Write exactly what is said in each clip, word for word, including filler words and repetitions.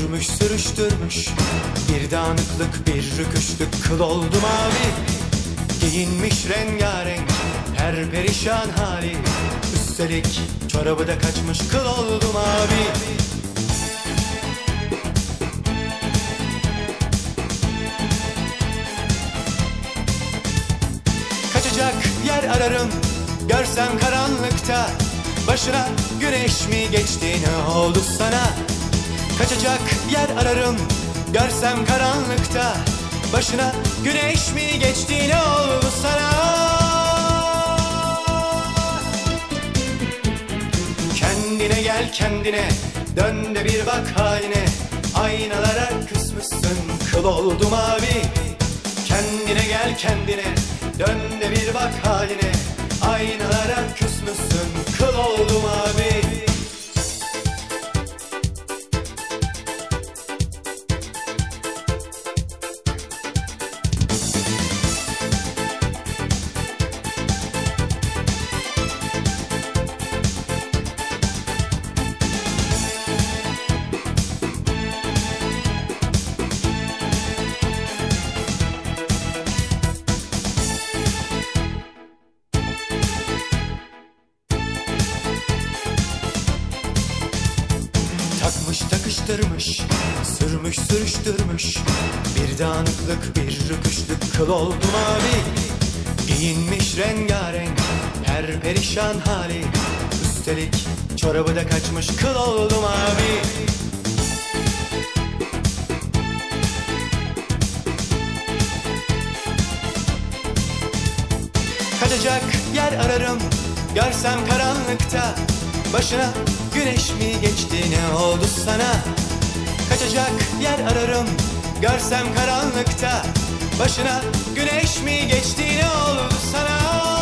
Sürmüş sürüştürmüş bir dağınıklık, bir rüküşlük, kıl oldu mavi. Giyinmiş rengarenk her perişan hali, üstelik çorabı da kaçmış, kıl oldu mavi. Kaçacak yer ararım görsem karanlıkta, başına güneş mi geçti, ne oldu sana? Kaçacak yer ararım görsem karanlıkta, başına güneş mi geçti, ne oldu sana? Kendine gel kendine, dön de bir bak haline, aynalara küsmüşsün, kıl oldu mavi. Kendine gel kendine, dön de bir bak haline, aynalara küsmüşsün, kıl oldu mavi. Takmış takıştırmış, sürmüş sürüştürmüş bir dağınıklık, bir rüküşlük, kıl oldu mavi. Giyinmiş rengarenk her perişan hali, üstelik çorabı da kaçmış, kıl oldu mavi. Kaçacak yer ararım görsem karanlıkta, başına güneş mi geçti, ne oldu sana? Kaçacak yer ararım görsem karanlıkta, başına güneş mi geçti, ne oldu sana?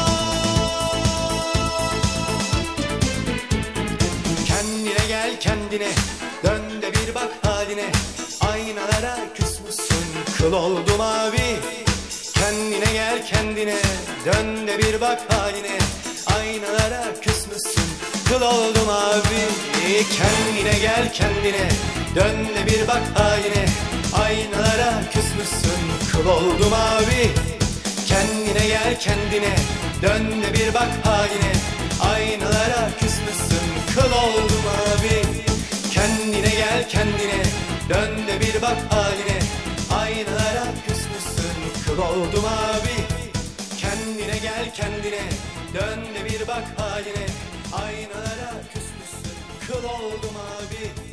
Kendine gel kendine, dön de bir bak haline, aynalara küsmüşsün, kıl oldu mavi. Kendine gel kendine, dön de bir bak haline, aynalara küsmüşsün, kıl oldu mavi. Kendine gel kendine, dön de bir bak haline, aynalara küsmüşsün, kıl oldu mavi. Kendine gel kendine, dön de bir bak haline, aynalara küsmüşsün, kıl oldu mavi. Kendine gel kendine, dön de bir bak haline, aynalara küsmüşsün, kıl oldu mavi. Kendine gel kendine, dön de bir bak haline, aynalara küsmüşsün, kıl oldu mavi.